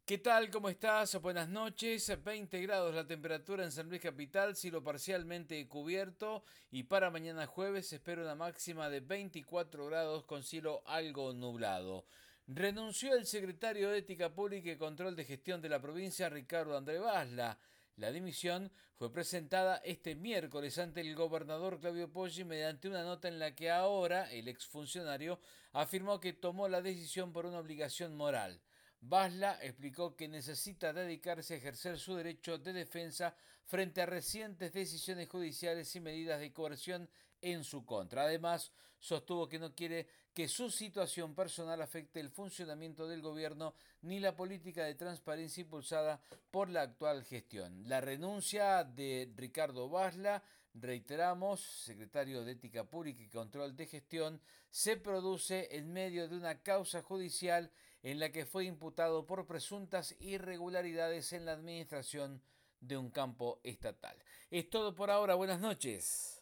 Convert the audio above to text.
¿Qué tal? ¿Cómo estás? Buenas noches. 20 grados la temperatura en San Luis Capital, cielo parcialmente cubierto y para mañana jueves se espera una máxima de 24 grados con cielo algo nublado. Renunció el secretario de Ética Pública y Control de Gestión de la provincia, Ricardo André Basla. La dimisión fue presentada este miércoles ante el gobernador Claudio Poggi mediante una nota en la que ahora el exfuncionario afirmó que tomó la decisión por una obligación moral. Basla explicó que necesita dedicarse a ejercer su derecho de defensa frente a recientes decisiones judiciales y medidas de coerción en su contra. Además, sostuvo que no quiere que su situación personal afecte el funcionamiento del gobierno ni la política de transparencia impulsada por la actual gestión. La renuncia de Ricardo Basla, reiteramos, secretario de Ética Pública y Control de Gestión, se produce en medio de una causa judicial en la que fue imputado por presuntas irregularidades en la administración de un campo estatal. Es todo por ahora, buenas noches.